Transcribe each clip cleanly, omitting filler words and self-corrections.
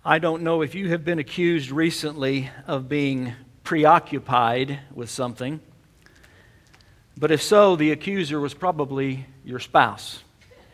I don't know if you have been accused recently of being preoccupied with something, but if so, the accuser was probably your spouse.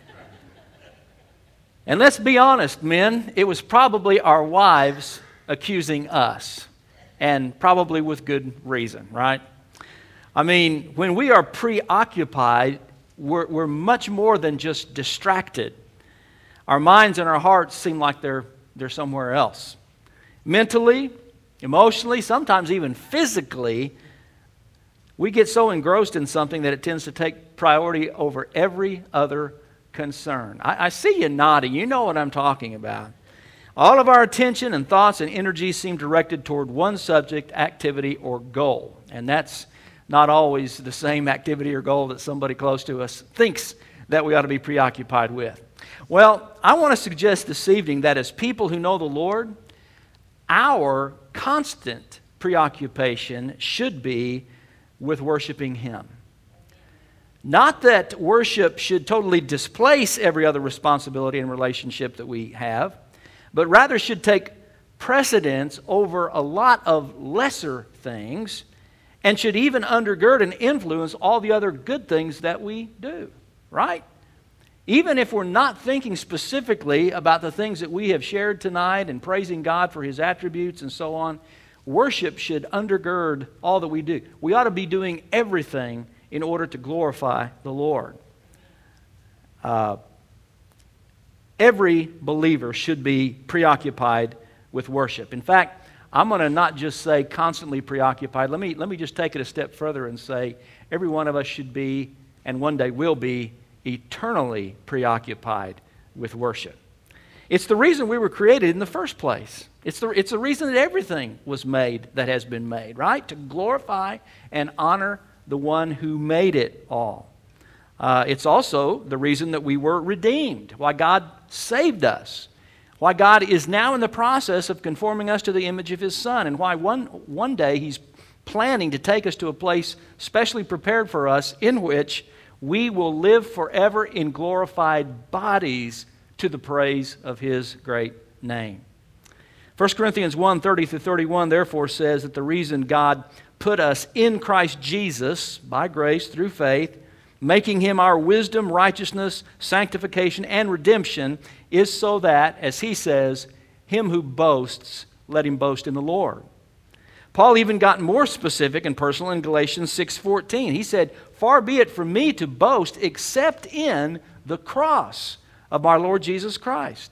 And let's be honest, men, it was probably our wives accusing us, and probably with good reason, right? I mean, when we are preoccupied, we're much more than just distracted. Our minds and our hearts seem like they're somewhere else. Mentally, emotionally, sometimes even physically, we get so engrossed in something that it tends to take priority over every other concern. I see you nodding. You know what I'm talking about. All of our attention and thoughts and energy seem directed toward one subject, activity, or goal. And that's not always the same activity or goal that somebody close to us thinks that we ought to be preoccupied with. Well, I want to suggest this evening that as people who know the Lord, our constant preoccupation should be with worshiping Him. Not that worship should totally displace every other responsibility and relationship that we have, but rather should take precedence over a lot of lesser things and should even undergird and influence all the other good things that we do, right? Even if we're not thinking specifically about the things that we have shared tonight and praising God for His attributes and so on, worship should undergird all that we do. We ought to be doing everything in order to glorify the Lord. Every believer should be preoccupied with worship. In fact, I'm going to not just say constantly preoccupied. Let me just take it a step further and say every one of us should be, and one day will be, eternally preoccupied with worship. It's the reason we were created in the first place. It's the reason that everything was made that has been made, right? To glorify and honor the one who made it all. It's also the reason that we were redeemed, why God saved us, why God is now in the process of conforming us to the image of His Son, and why one day He's planning to take us to a place specially prepared for us in which we will live forever in glorified bodies to the praise of His great name. 1 Corinthians 1:30-31 therefore says that the reason God put us in Christ Jesus by grace through faith, making Him our wisdom, righteousness, sanctification, and redemption, is so that, as he says, him who boasts, let him boast in the Lord. Paul even got more specific and personal in Galatians 6:14. He said, "Far be it from me to boast except in the cross of our Lord Jesus Christ,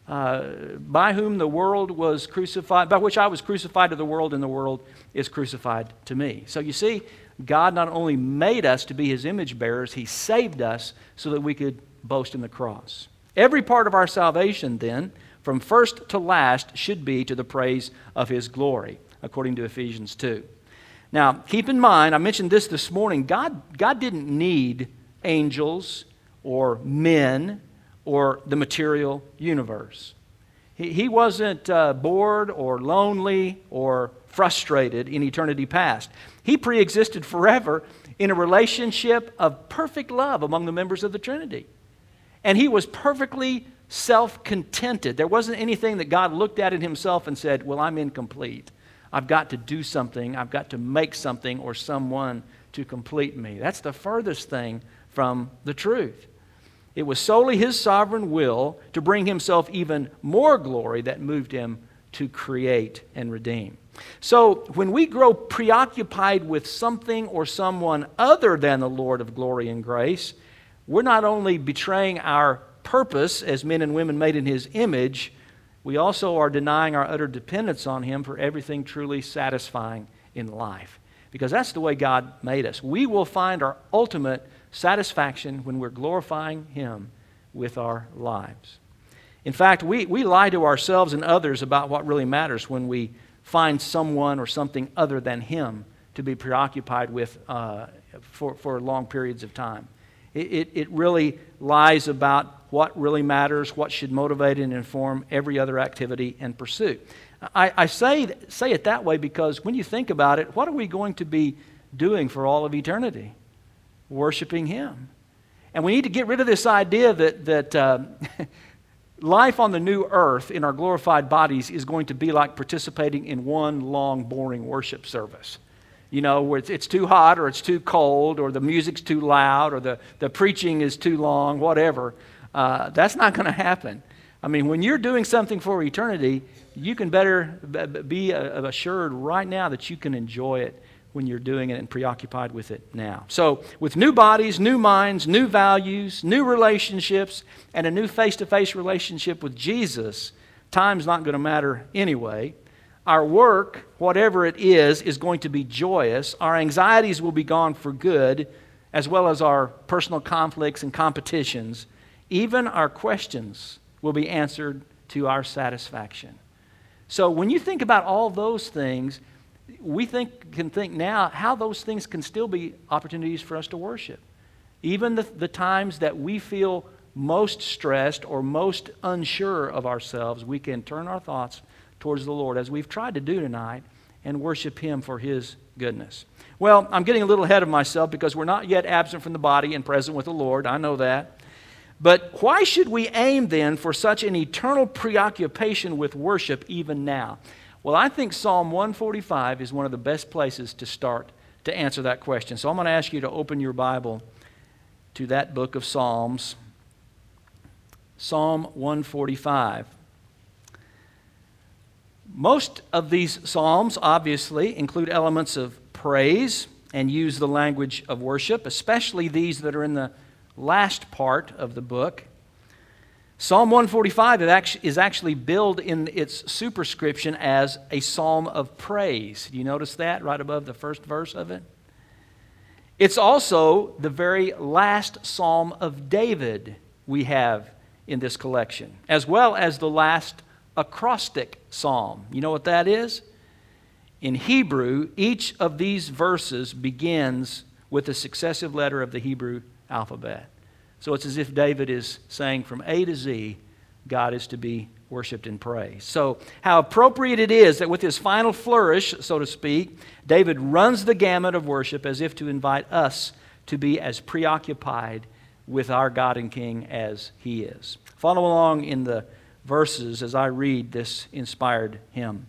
by whom the world was crucified, by which I was crucified to the world, and the world is crucified to me." So you see, God not only made us to be His image bearers, He saved us so that we could boast in the cross. Every part of our salvation, then, from first to last, should be to the praise of His glory, according to Ephesians 2. Now, keep in mind, I mentioned this morning, God didn't need angels or men or the material universe. He wasn't bored or lonely or frustrated in eternity past. He pre-existed forever in a relationship of perfect love among the members of the Trinity. And He was perfectly self-contented. There wasn't anything that God looked at in Himself and said, well, I'm incomplete. I've got to do something. I've got to make something or someone to complete me. That's the furthest thing from the truth. It was solely His sovereign will to bring Himself even more glory that moved Him to create and redeem. So when we grow preoccupied with something or someone other than the Lord of glory and grace, we're not only betraying our purpose as men and women made in His image, we also are denying our utter dependence on Him for everything truly satisfying in life. Because that's the way God made us. We will find our ultimate satisfaction when we're glorifying Him with our lives. In fact, we lie to ourselves and others about what really matters when we find someone or something other than Him to be preoccupied with for long periods of time. It really lies about what really matters, what should motivate and inform every other activity and pursuit. I say it that way because when you think about it, what are we going to be doing for all of eternity? Worshiping Him. And we need to get rid of this idea that life on the new earth in our glorified bodies is going to be like participating in one long, boring worship service. You know, where it's too hot or it's too cold or the music's too loud or the preaching is too long, whatever. That's not going to happen. I mean, when you're doing something for eternity, you can better be assured right now that you can enjoy it when you're doing it and preoccupied with it now. So, with new bodies, new minds, new values, new relationships, and a new face-to-face relationship with Jesus, time's not going to matter anyway. Our work, whatever it is going to be joyous. Our anxieties will be gone for good, as well as our personal conflicts and competitions. Even our questions will be answered to our satisfaction. So when you think about all those things, we can think now how those things can still be opportunities for us to worship. Even the times that we feel most stressed or most unsure of ourselves, we can turn our thoughts towards the Lord, as we've tried to do tonight, and worship Him for His goodness. Well, I'm getting a little ahead of myself because we're not yet absent from the body and present with the Lord. I know that. But why should we aim then for such an eternal preoccupation with worship even now? Well, I think Psalm 145 is one of the best places to start to answer that question. So I'm going to ask you to open your Bible to that book of Psalms, Psalm 145. Most of these psalms, obviously, include elements of praise and use the language of worship, especially these that are in the last part of the book. Psalm 145 is actually billed in its superscription as a psalm of praise. Do you notice that right above the first verse of it? It's also the very last psalm of David we have in this collection, as well as the last acrostic psalm. You know what that is? In Hebrew, each of these verses begins with a successive letter of the Hebrew alphabet. So it's as if David is saying from A to Z, God is to be worshiped and praised. So how appropriate it is that with his final flourish, so to speak, David runs the gamut of worship as if to invite us to be as preoccupied with our God and King as he is. Follow along in the verses as I read this inspired hymn.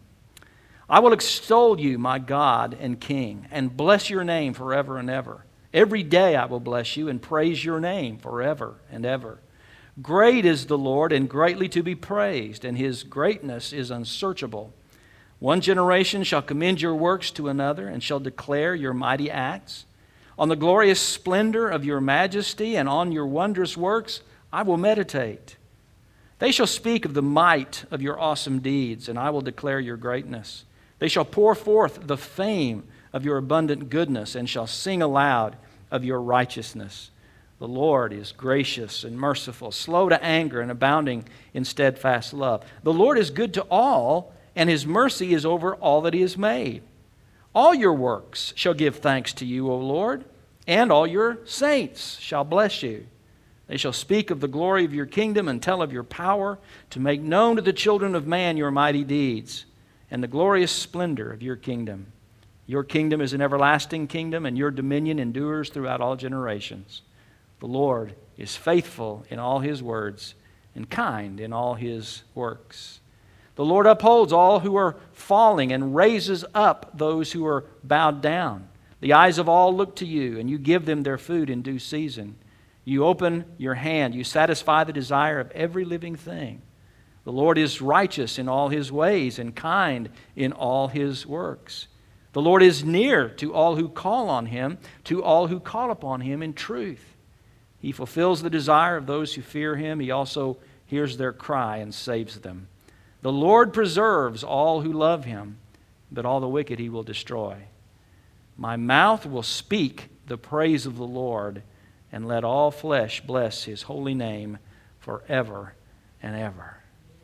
I will extol you, my God and King, and bless your name forever and ever. Every day I will bless you and praise your name forever and ever. Great is the Lord and greatly to be praised, and his greatness is unsearchable. One generation shall commend your works to another and shall declare your mighty acts. On the glorious splendor of your majesty and on your wondrous works I will meditate. They shall speak of the might of your awesome deeds, and I will declare your greatness. They shall pour forth the fame of your abundant goodness and shall sing aloud of your righteousness. The Lord is gracious and merciful, slow to anger and abounding in steadfast love. The Lord is good to all, and his mercy is over all that he has made. All your works shall give thanks to you, O Lord, and all your saints shall bless you. They shall speak of the glory of your kingdom and tell of your power to make known to the children of man your mighty deeds and the glorious splendor of your kingdom. Your kingdom is an everlasting kingdom, and your dominion endures throughout all generations. The Lord is faithful in all his words and kind in all his works. The Lord upholds all who are falling and raises up those who are bowed down. The eyes of all look to you, and you give them their food in due season. You open your hand, you satisfy the desire of every living thing. The Lord is righteous in all his ways and kind in all his works. The Lord is near to all who call on him, to all who call upon him in truth. He fulfills the desire of those who fear him. He also hears their cry and saves them. The Lord preserves all who love him, but all the wicked he will destroy. My mouth will speak the praise of the Lord, and let all flesh bless his holy name forever and ever.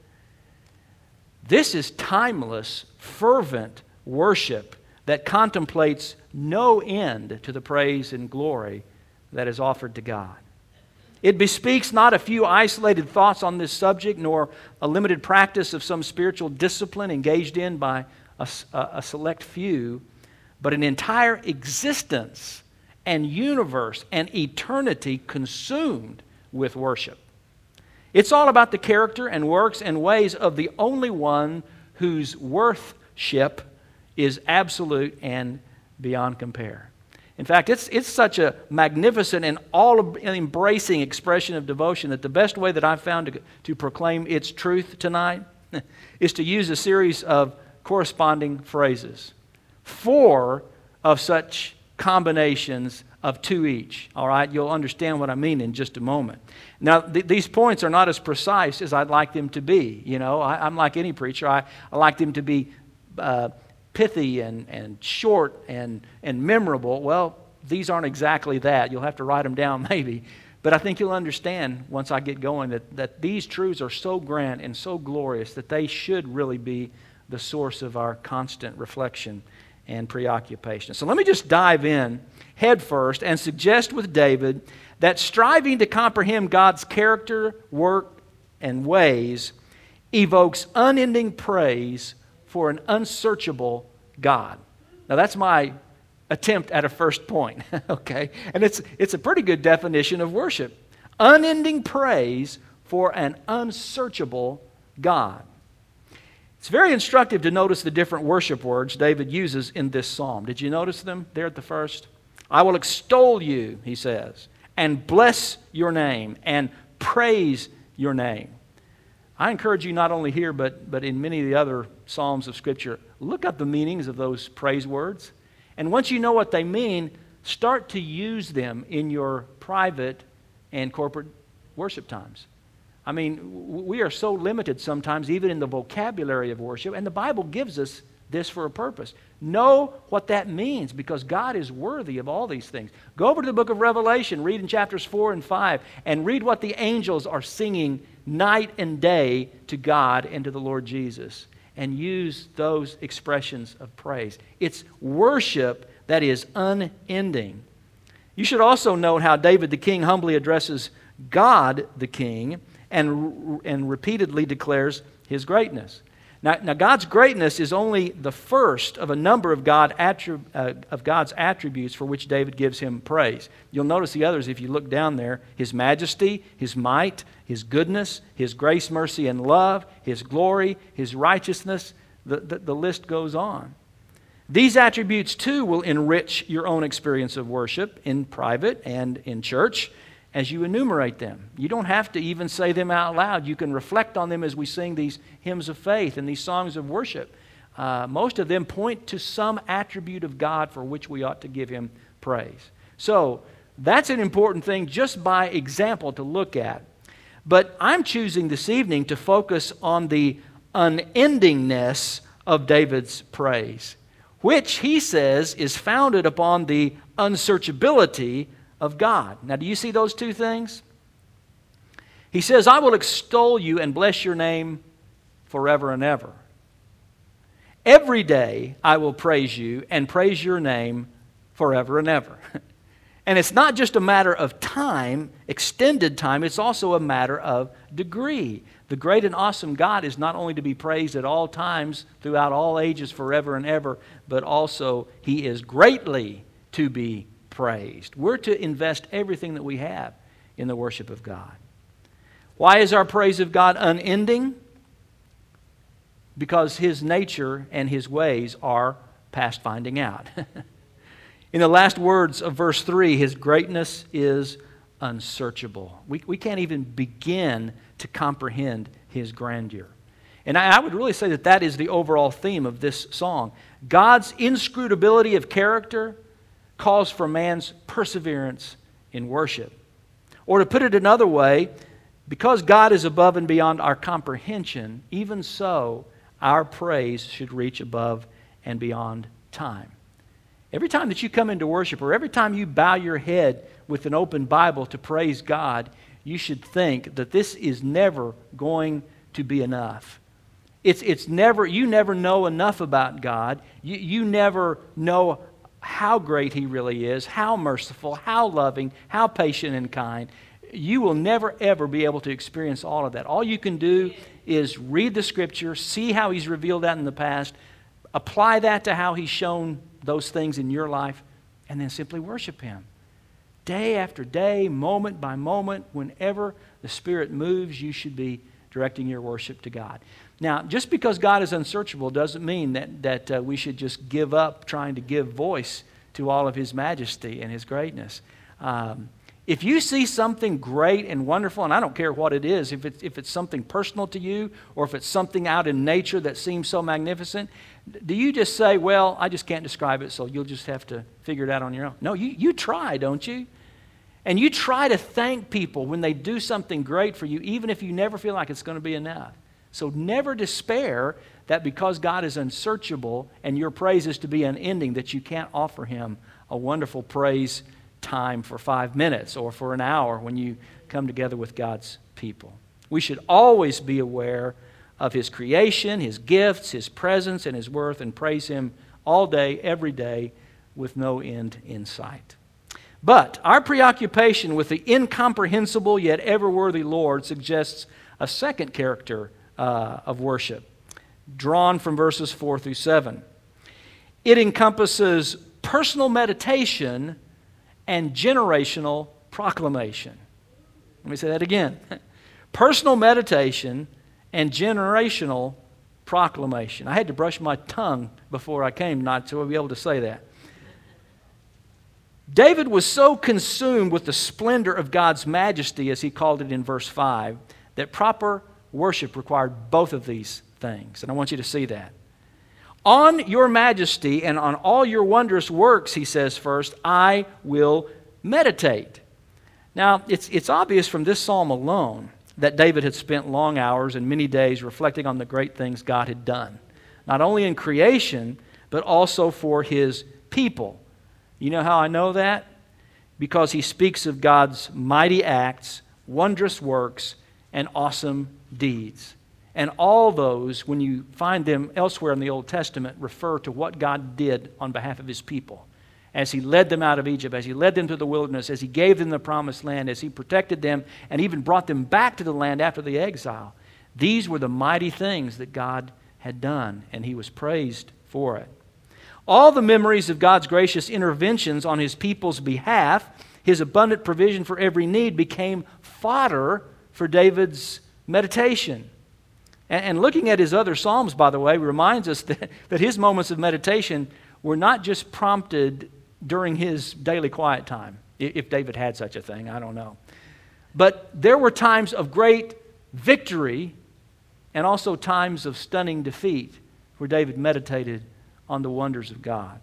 This is timeless, fervent worship that contemplates no end to the praise and glory that is offered to God. It bespeaks not a few isolated thoughts on this subject, nor a limited practice of some spiritual discipline engaged in by a select few, but an entire existence and universe and eternity consumed with worship. It's all about the character and works and ways of the only one whose worthship is absolute and beyond compare. In fact, it's such a magnificent and all-embracing expression of devotion that the best way that I've found to proclaim its truth tonight is to use a series of corresponding phrases. 4 of such combinations of 2 each. All right, you'll understand what I mean in just a moment. Now, these points are not as precise as I'd like them to be. You know, I'm like any preacher. I like them to be pithy and short and memorable. Well, these aren't exactly that. You'll have to write them down maybe. But I think you'll understand once I get going that these truths are so grand and so glorious that they should really be the source of our constant reflection and preoccupation. So let me just dive in head first and suggest with David that striving to comprehend God's character, work, and ways evokes unending praise for an unsearchable God. Now that's my attempt at a first point, okay? And it's a pretty good definition of worship. Unending praise for an unsearchable God. It's very instructive to notice the different worship words David uses in this psalm. Did you notice them there at the first? I will extol you, he says, and bless your name and praise your name. I encourage you not only here, but in many of the other psalms of Scripture, look up the meanings of those praise words. And once you know what they mean, start to use them in your private and corporate worship times. I mean, we are so limited sometimes, even in the vocabulary of worship, and the Bible gives us this for a purpose. Know what that means, because God is worthy of all these things. Go over to the book of Revelation, read in chapters 4 and 5, and read what the angels are singing night and day to God and to the Lord Jesus, and use those expressions of praise. It's worship that is unending. You should also note how David the king humbly addresses God the king and repeatedly declares his greatness. Now, God's greatness is only the first of a number of God's attributes for which David gives him praise. You'll notice the others if you look down there. His majesty, his might, his goodness, his grace, mercy, and love, his glory, his righteousness. The list goes on. These attributes, too, will enrich your own experience of worship in private and in church as you enumerate them. You don't have to even say them out loud. You can reflect on them as we sing these hymns of faith and these songs of worship. Most of them point to some attribute of God for which we ought to give Him praise. So that's an important thing just by example to look at. But I'm choosing this evening to focus on the unendingness of David's praise, which he says is founded upon the unsearchability of God. Now, do you see those two things? He says, I will extol you and bless your name forever and ever. Every day I will praise you and praise your name forever and ever. And it's not just a matter of time, extended time, it's also a matter of degree. The great and awesome God is not only to be praised at all times, throughout all ages, forever and ever, but also He is greatly to be praised. We're to invest everything that we have in the worship of God. Why is our praise of God unending? Because His nature and His ways are past finding out. In the last words of verse 3, His greatness is unsearchable. We can't even begin to comprehend His grandeur. And I would really say that is the overall theme of this song. God's inscrutability of character calls for man's perseverance in worship. Or to put it another way, because God is above and beyond our comprehension, even so, our praise should reach above and beyond time. Every time that you come into worship, or every time you bow your head with an open Bible to praise God, you should think that this is never going to be enough. It's never, you never know enough about God. You never know how great He really is, how merciful, how loving, how patient and kind. You will never, ever be able to experience all of that. All you can do is read the Scripture, see how He's revealed that in the past, apply that to how He's shown those things in your life, and then simply worship Him. day after day, moment by moment, whenever the Spirit moves, you should be directing your worship to God. Now, just because God is unsearchable doesn't mean that we should just give up trying to give voice to all of His majesty and His greatness. If you see something great and wonderful, and I don't care what it is, if it's something personal to you or if it's something out in nature that seems so magnificent, do you just say, well, I just can't describe it, so you'll just have to figure it out on your own? No, you try, don't you? And you try to thank people when they do something great for you, even if you never feel like it's going to be enough. So never despair that because God is unsearchable and your praise is to be unending, that you can't offer Him a wonderful praise time for 5 minutes or for an hour when you come together with God's people. We should always be aware of His creation, His gifts, His presence, and His worth, and praise Him all day, every day, with no end in sight. But our preoccupation with the incomprehensible yet ever-worthy Lord suggests a second character of worship, drawn from verses 4 through 7. It encompasses personal meditation and generational proclamation. Let me say that again. Personal meditation and generational proclamation. I had to brush my tongue before I came tonight to be able to say that. David was so consumed with the splendor of God's majesty, as he called it in verse 5, that proper worship required both of these things. And I want you to see that. On your majesty and on all your wondrous works, he says first, I will meditate. Now, it's obvious from this psalm alone that David had spent long hours and many days reflecting on the great things God had done, not only in creation, but also for His people. You know how I know that? Because he speaks of God's mighty acts, wondrous works, and awesome deeds. And all those, when you find them elsewhere in the Old Testament, refer to what God did on behalf of His people. As He led them out of Egypt, as He led them to the wilderness, as He gave them the promised land, as He protected them and even brought them back to the land after the exile. These were the mighty things that God had done, and He was praised for it. All the memories of God's gracious interventions on His people's behalf, His abundant provision for every need, became fodder for David's meditation. And looking at his other Psalms, by the way, reminds us that his moments of meditation were not just prompted during his daily quiet time, if David had such a thing, I don't know. But there were times of great victory and also times of stunning defeat where David meditated on the wonders of God.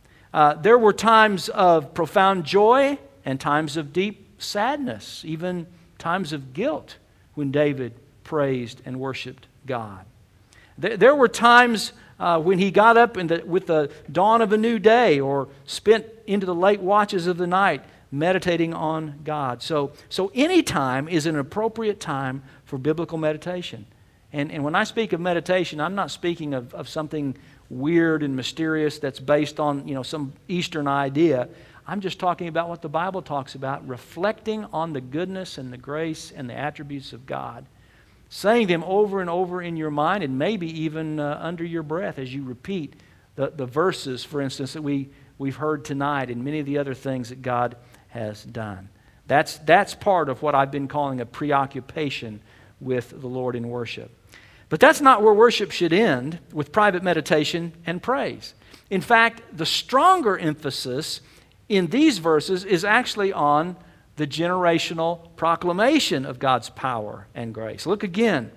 There were times of profound joy and times of deep sadness, even times of guilt when David praised and worshiped God. There were times when he got up with the dawn of a new day or spent into the late watches of the night meditating on God. So any time is an appropriate time for biblical meditation. And when I speak of meditation, I'm not speaking of something weird and mysterious that's based on some Eastern idea. I'm just talking about what the Bible talks about, reflecting on the goodness and the grace and the attributes of God, saying them over and over in your mind and maybe even under your breath as you repeat the verses, for instance, that we've heard tonight and many of the other things that God has done. That's part of what I've been calling a preoccupation with the Lord in worship. But that's not where worship should end, with private meditation and praise. In fact, the stronger emphasis in these verses is actually on the generational proclamation of God's power and grace. Look again.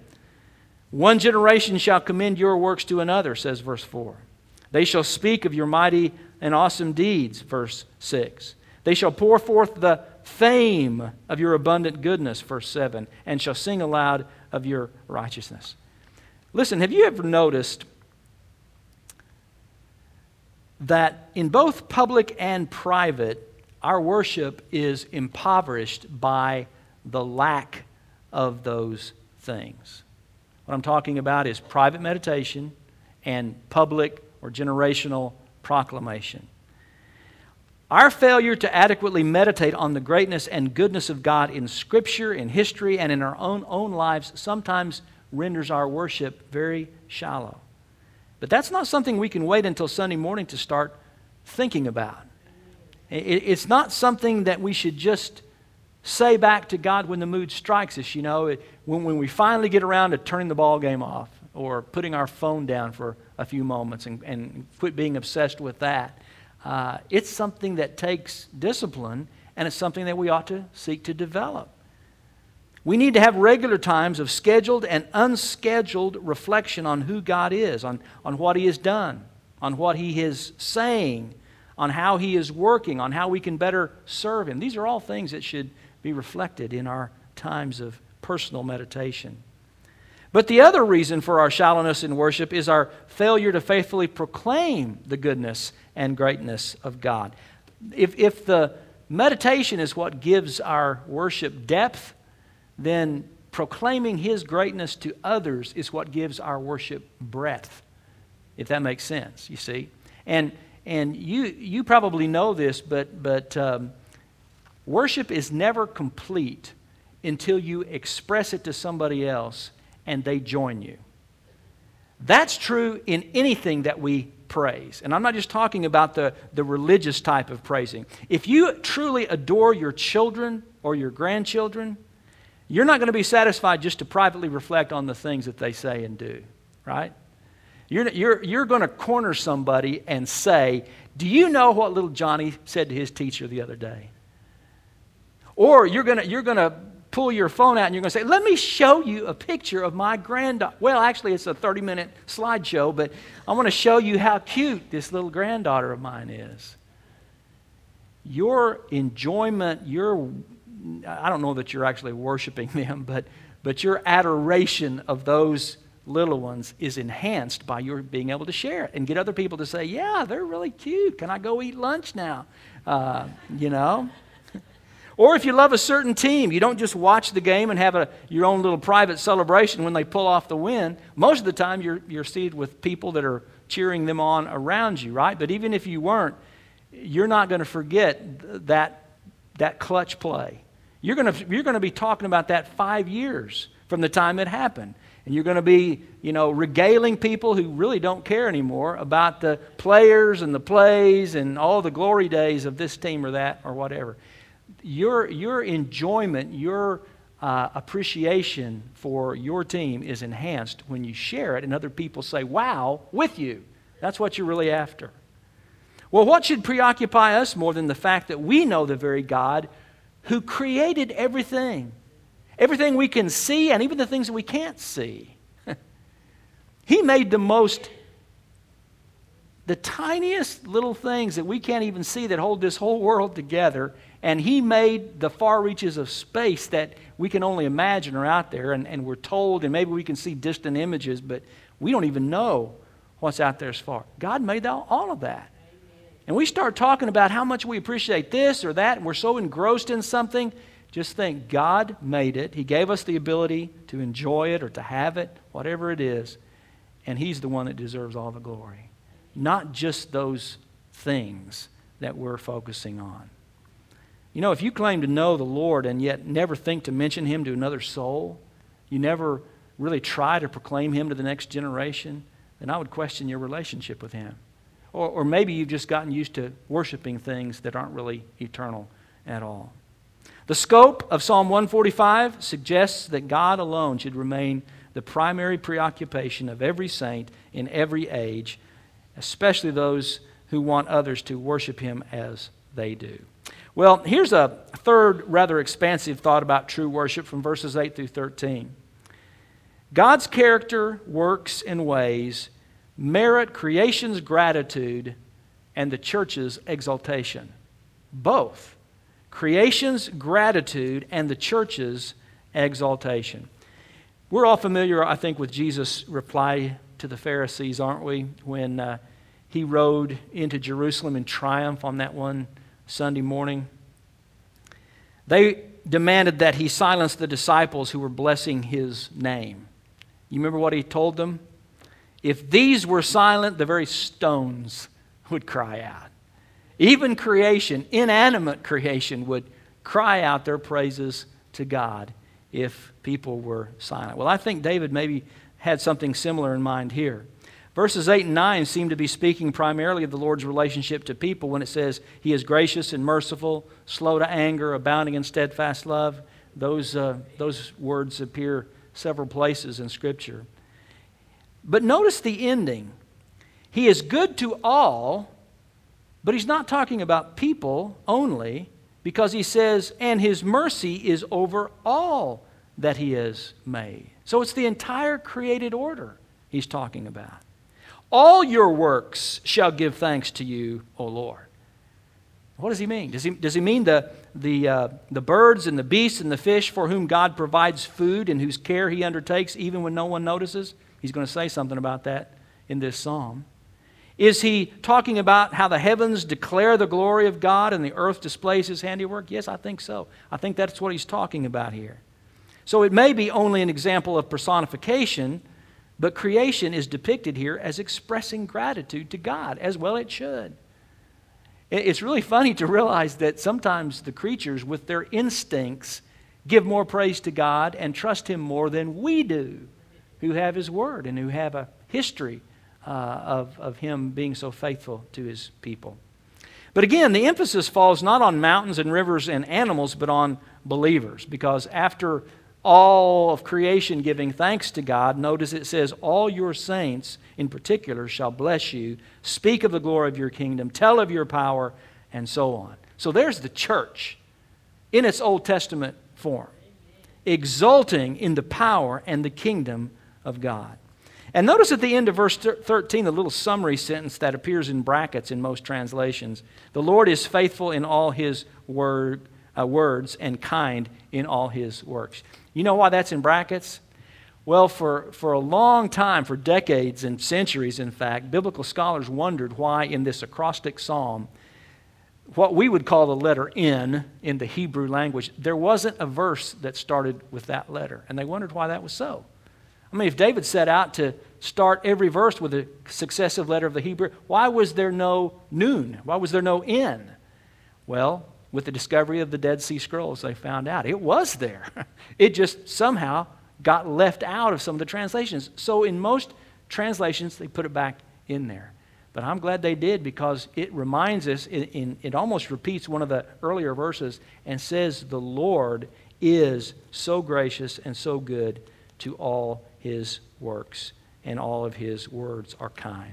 One generation shall commend your works to another, says verse 4. They shall speak of your mighty and awesome deeds, verse 6. They shall pour forth the fame of your abundant goodness, verse 7, and shall sing aloud of your righteousness. Listen, have you ever noticed that in both public and private, our worship is impoverished by the lack of those things? What I'm talking about is private meditation and public or generational proclamation. Our failure to adequately meditate on the greatness and goodness of God in Scripture, in history, and in our own lives sometimes renders our worship very shallow. But that's not something we can wait until Sunday morning to start thinking about. It's not something that we should just say back to God when the mood strikes us, when we finally get around to turning the ball game off or putting our phone down for a few moments and quit being obsessed with that. It's something that takes discipline, and it's something that we ought to seek to develop. We need to have regular times of scheduled and unscheduled reflection on who God is, on what He has done, on what He is saying, on how He is working, on how we can better serve Him. These are all things that should be reflected in our times of personal meditation. But the other reason for our shallowness in worship is our failure to faithfully proclaim the goodness and greatness of God. If the meditation is what gives our worship depth, then proclaiming His greatness to others is what gives our worship breadth, if that makes sense, you see. And you probably know this, but worship is never complete until you express it to somebody else and they join you. That's true in anything that we praise. And I'm not just talking about the religious type of praising. If you truly adore your children or your grandchildren, you're not going to be satisfied just to privately reflect on the things that they say and do, right? You're going to corner somebody and say, do you know what little Johnny said to his teacher the other day? Or you're going to pull your phone out and you're going to say, let me show you a picture of my granddaughter. Well, actually, it's a 30-minute slideshow, but I want to show you how cute this little granddaughter of mine is. Your enjoyment, I don't know that you're actually worshiping them, but your adoration of those little ones is enhanced by your being able to share it and get other people to say, yeah, they're really cute. Can I go eat lunch now? Or if you love a certain team, you don't just watch the game and have your own little private celebration when they pull off the win. Most of the time you're seated with people that are cheering them on around you, right? But even if you weren't, you're not going to forget that clutch play. You're going to be talking about that 5 years from the time it happened. And you're going to be, regaling people who really don't care anymore about the players and the plays and all the glory days of this team or that or whatever. Your enjoyment, your appreciation for your team is enhanced when you share it and other people say, wow, with you. That's what you're really after. Well, what should preoccupy us more than the fact that we know the very God who created everything? Everything we can see and even the things that we can't see. He made the tiniest little things that we can't even see that hold this whole world together. And He made the far reaches of space that we can only imagine are out there. And we're told, and maybe we can see distant images, but we don't even know what's out there as far. God made all of that. And we start talking about how much we appreciate this or that, and we're so engrossed in something. Just think, God made it. He gave us the ability to enjoy it or to have it, whatever it is. And He's the one that deserves all the glory. Not just those things that we're focusing on. If you claim to know the Lord and yet never think to mention Him to another soul, you never really try to proclaim Him to the next generation, then I would question your relationship with Him. Or maybe you've just gotten used to worshiping things that aren't really eternal at all. The scope of Psalm 145 suggests that God alone should remain the primary preoccupation of every saint in every age, especially those who want others to worship Him as they do. Well, here's a third rather expansive thought about true worship from verses 8 through 13. God's character, works, and ways merit creation's gratitude and the church's exaltation. Both. Creation's gratitude and the church's exaltation. We're all familiar, I think, with Jesus' reply to the Pharisees, aren't we? When He rode into Jerusalem in triumph on that one Sunday morning. They demanded that He silence the disciples who were blessing His name. You remember what He told them? If these were silent, the very stones would cry out. Even creation, inanimate creation, would cry out their praises to God if people were silent. Well, I think David maybe had something similar in mind here. Verses 8 and 9 seem to be speaking primarily of the Lord's relationship to people when it says He is gracious and merciful, slow to anger, abounding in steadfast love. Those words appear several places in Scripture. But notice the ending. He is good to all, but He's not talking about people only, because He says, and His mercy is over all that He has made. So it's the entire created order He's talking about. All your works shall give thanks to you, O Lord. What does He mean? Does he mean the birds and the beasts and the fish for whom God provides food and whose care He undertakes even when no one notices? He's going to say something about that in this psalm. Is He talking about how the heavens declare the glory of God and the earth displays His handiwork? Yes, I think so. I think that's what He's talking about here. So it may be only an example of personification, but creation is depicted here as expressing gratitude to God, as well it should. It's really funny to realize that sometimes the creatures, with their instincts, give more praise to God and trust Him more than we do, who have His Word and who have a history of Him being so faithful to His people. But again, the emphasis falls not on mountains and rivers and animals, but on believers, because after all of creation giving thanks to God, notice it says, all your saints in particular shall bless you, speak of the glory of your kingdom, tell of your power, and so on. So there's the church in its Old Testament form, exulting in the power and the kingdom of God. And notice at the end of verse 13, the little summary sentence that appears in brackets in most translations. The Lord is faithful in all His words and kind in all His works. You know why that's in brackets? Well, for a long time, for decades and centuries, in fact, biblical scholars wondered why in this acrostic psalm, what we would call the letter N in the Hebrew language, there wasn't a verse that started with that letter. And they wondered why that was so. I mean, if David set out to start every verse with a successive letter of the Hebrew, why was there no Nun? Why was there no N? Well, with the discovery of the Dead Sea Scrolls, they found out it was there. It just somehow got left out of some of the translations. So in most translations, they put it back in there. But I'm glad they did, because it reminds us, it almost repeats one of the earlier verses and says, the Lord is so gracious and so good to all His works, and all of His words are kind.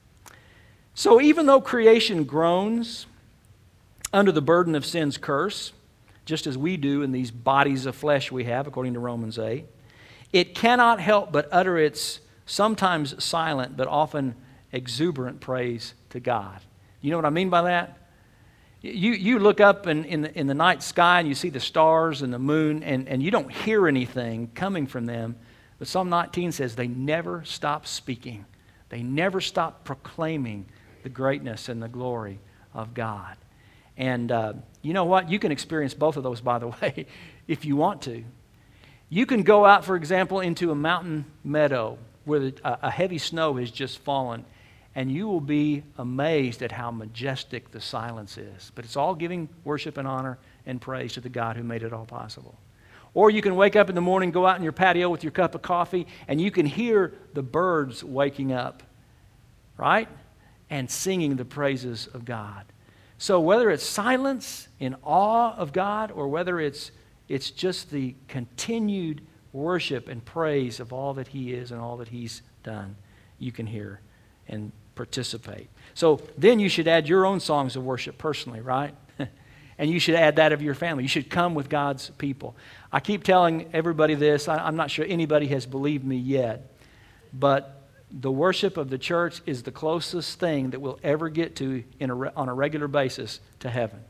So even though creation groans under the burden of sin's curse, just as we do in these bodies of flesh we have, according to Romans 8, it cannot help but utter its sometimes silent but often exuberant praise to God. You know what I mean by that? You look up in the night sky and you see the stars and the moon, and you don't hear anything coming from them. But Psalm 19 says they never stop speaking. They never stop proclaiming the greatness and the glory of God. And you know what? You can experience both of those, by the way, if you want to. You can go out, for example, into a mountain meadow where a heavy snow has just fallen, and you will be amazed at how majestic the silence is. But it's all giving worship and honor and praise to the God who made it all possible. Or you can wake up in the morning, go out in your patio with your cup of coffee, and you can hear the birds waking up, right? And singing the praises of God. So whether it's silence in awe of God, or whether it's just the continued worship and praise of all that He is and all that He's done, you can hear and participate. So then you should add your own songs of worship personally, right? And you should add that of your family. You should come with God's people. I keep telling everybody this. I'm not sure anybody has believed me yet, but the worship of the church is the closest thing that we'll ever get to on a regular basis to heaven.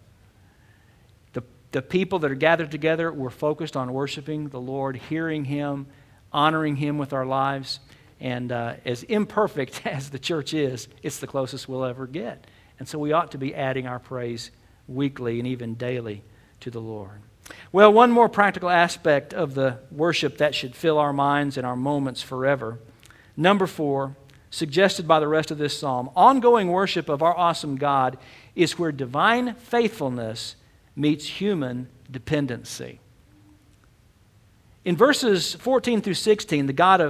The people that are gathered together, we're focused on worshiping the Lord, hearing Him, honoring Him with our lives. And as imperfect as the church is, it's the closest we'll ever get. And so we ought to be adding our praise weekly and even daily to the Lord. Well, one more practical aspect of the worship that should fill our minds and our moments forever. Number 4, suggested by the rest of this psalm, ongoing worship of our awesome God is where divine faithfulness meets human dependency. In verses 14 through 16, the God of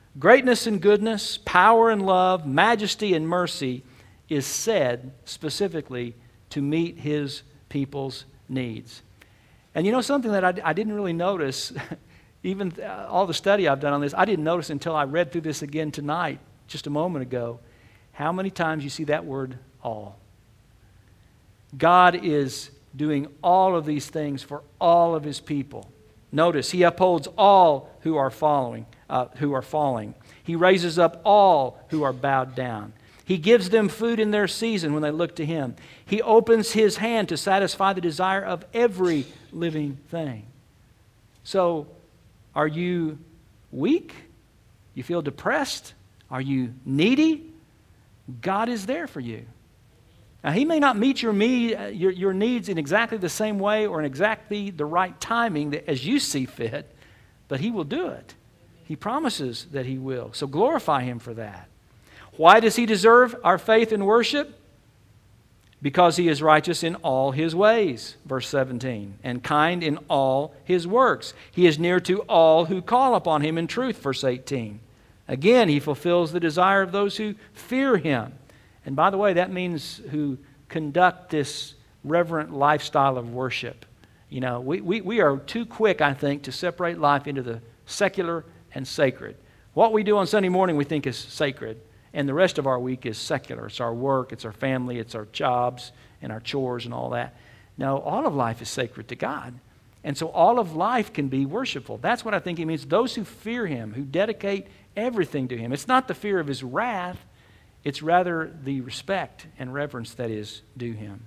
Greatness and goodness, power and love, majesty and mercy is said specifically to meet His people's needs. And you know something that I didn't really notice, even all the study I've done on this, I didn't notice until I read through this again tonight, just a moment ago, how many times you see that word all. God is doing all of these things for all of His people. Notice, He upholds all who are falling. He raises up all who are bowed down. He gives them food in their season when they look to Him. He opens His hand to satisfy the desire of every living thing. So, are you weak? You feel depressed? Are you needy? God is there for you. Now, He may not meet your needs in exactly the same way or in exactly the right timing as you see fit, but He will do it. He promises that He will. So glorify Him for that. Why does He deserve our faith and worship? Because He is righteous in all His ways, verse 17, and kind in all His works. He is near to all who call upon Him in truth, verse 18. Again, He fulfills the desire of those who fear Him. And by the way, that means who conduct this reverent lifestyle of worship. You know, we are too quick, I think, to separate life into the secular and sacred. What we do on Sunday morning we think is sacred, and the rest of our week is secular. It's our work, it's our family, it's our jobs, and our chores and all that. No, all of life is sacred to God. And so all of life can be worshipful. That's what I think He means. Those who fear Him, who dedicate everything to Him. It's not the fear of His wrath. It's rather the respect and reverence that is due Him.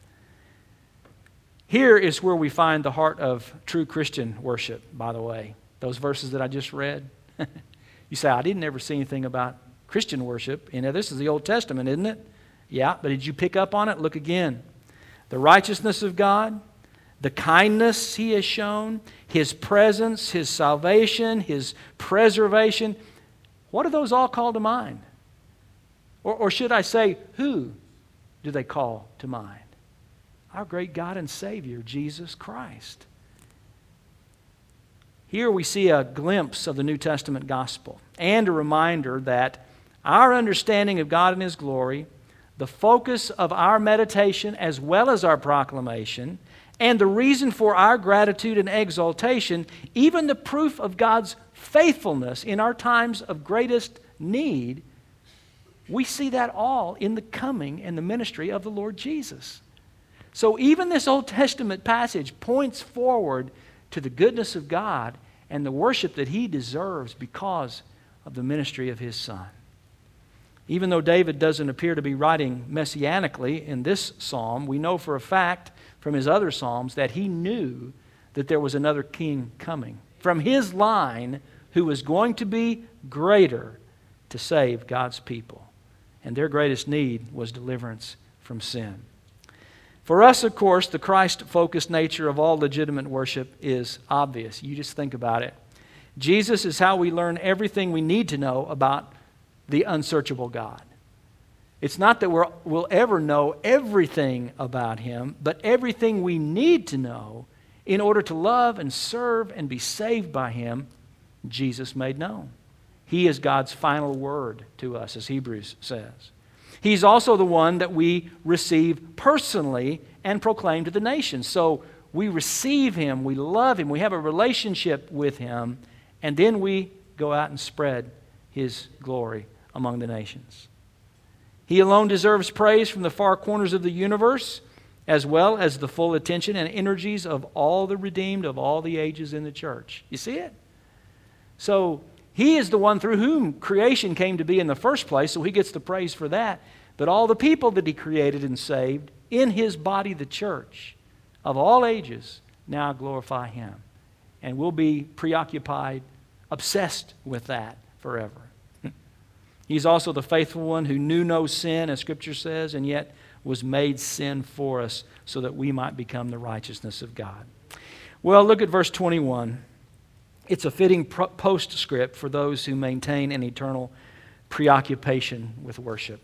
Here is where we find the heart of true Christian worship, by the way. Those verses that I just read. You say, I didn't ever see anything about Christian worship. You know, this is the Old Testament, isn't it? Yeah, but did you pick up on it? Look again. The righteousness of God, the kindness He has shown, His presence, His salvation, His preservation. What do those all call to mind? Or should I say, who do they call to mind? Our great God and Savior, Jesus Christ. Here we see a glimpse of the New Testament gospel and a reminder that our understanding of God and His glory, the focus of our meditation as well as our proclamation, and the reason for our gratitude and exaltation, even the proof of God's faithfulness in our times of greatest need, we see that all in the coming and the ministry of the Lord Jesus. So even this Old Testament passage points forward to the goodness of God and the worship that He deserves because of the ministry of His Son. Even though David doesn't appear to be writing messianically in this psalm, we know for a fact from his other psalms that he knew that there was another king coming from his line who was going to be greater to save God's people. And their greatest need was deliverance from sin. For us, of course, the Christ-focused nature of all legitimate worship is obvious. You just think about it. Jesus is how we learn everything we need to know about the unsearchable God. It's not that we'll ever know everything about Him, but everything we need to know in order to love and serve and be saved by Him, Jesus made known. He is God's final word to us, as Hebrews says. He's also the one that we receive personally and proclaim to the nations. So we receive Him, we love Him, we have a relationship with Him, and then we go out and spread His glory among the nations. He alone deserves praise from the far corners of the universe, as well as the full attention and energies of all the redeemed of all the ages in the church. You see it? So He is the one through whom creation came to be in the first place, so He gets the praise for that. But all the people that He created and saved in His body, the church, of all ages, now glorify Him. And we'll be preoccupied, obsessed with that forever. He's also the faithful one who knew no sin, as Scripture says, and yet was made sin for us so that we might become the righteousness of God. Well, look at verse 21. It's a fitting postscript for those who maintain an eternal preoccupation with worship.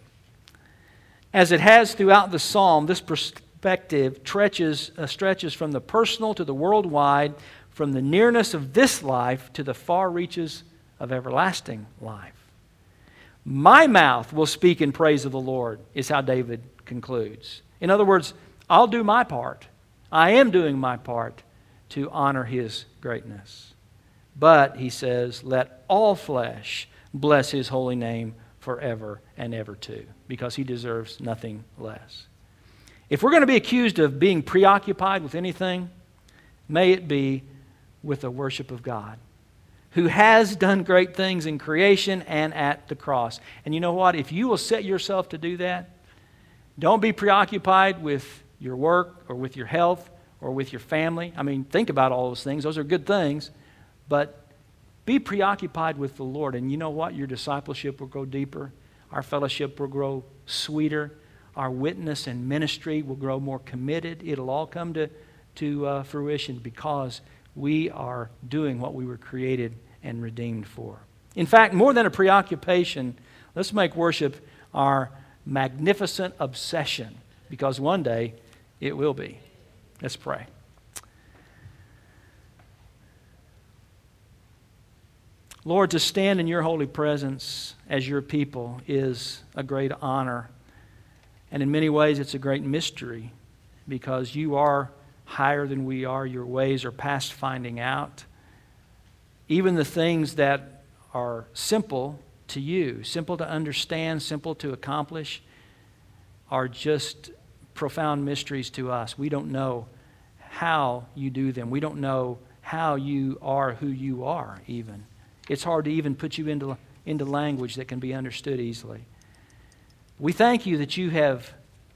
As it has throughout the psalm, this perspective stretches from the personal to the worldwide, from the nearness of this life to the far reaches of everlasting life. My mouth will speak in praise of the Lord, is how David concludes. In other words, I'll do my part. I am doing my part to honor His greatness. But, he says, let all flesh bless His holy name forever and ever too, because He deserves nothing less. If we're going to be accused of being preoccupied with anything, may it be with the worship of God, who has done great things in creation and at the cross. And you know what? If you will set yourself to do that, don't be preoccupied with your work or with your health or with your family. I mean, think about all those things. Those are good things. But be preoccupied with the Lord. And you know what? Your discipleship will grow deeper. Our fellowship will grow sweeter. Our witness and ministry will grow more committed. It'll all come to fruition because we are doing what we were created and redeemed for. In fact, more than a preoccupation, let's make worship our magnificent obsession, because one day it will be. Let's pray. Lord, to stand in your holy presence as your people is a great honor. And in many ways, it's a great mystery, because you are higher than we are. Your ways are past finding out. Even the things that are simple to you, simple to understand, simple to accomplish, are just profound mysteries to us. We don't know how you do them. We don't know how you are who you are even. It's hard to even put you into language that can be understood easily. We thank you that you have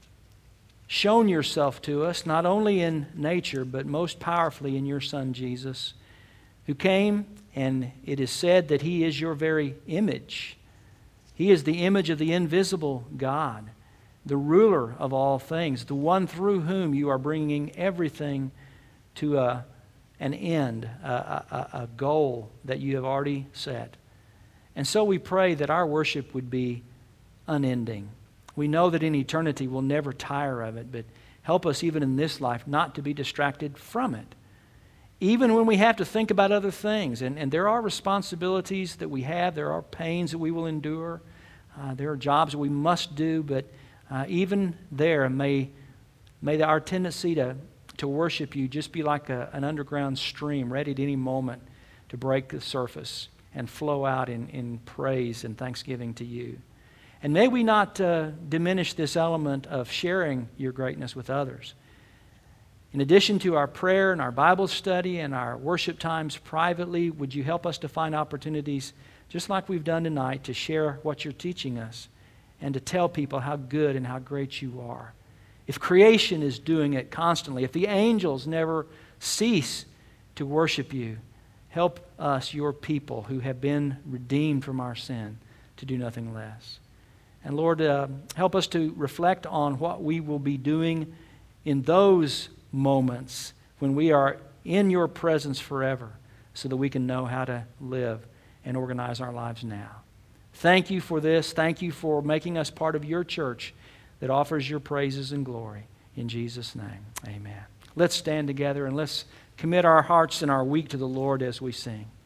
shown yourself to us, not only in nature, but most powerfully in your Son, Jesus, who came, and it is said that He is your very image. He is the image of the invisible God, the ruler of all things, the one through whom you are bringing everything to an end, a goal that you have already set. And so we pray that our worship would be unending. We know that in eternity we'll never tire of it, but help us even in this life not to be distracted from it. Even when we have to think about other things, and there are responsibilities that we have, there are pains that we will endure, there are jobs that we must do, but even there may our tendency to worship you just be like an underground stream ready at any moment to break the surface and flow out in praise and thanksgiving to you. And may we not diminish this element of sharing your greatness with others. In addition to our prayer and our Bible study and our worship times privately, would you help us to find opportunities, just like we've done tonight, to share what you're teaching us and to tell people how good and how great you are. If creation is doing it constantly, if the angels never cease to worship you, help us, your people who have been redeemed from our sin, to do nothing less. And Lord, help us to reflect on what we will be doing in those moments when we are in your presence forever, so that we can know how to live and organize our lives now. Thank you for this. Thank you for making us part of your church that offers your praises and glory. In Jesus' name, amen. Let's stand together and let's commit our hearts and our week to the Lord as we sing.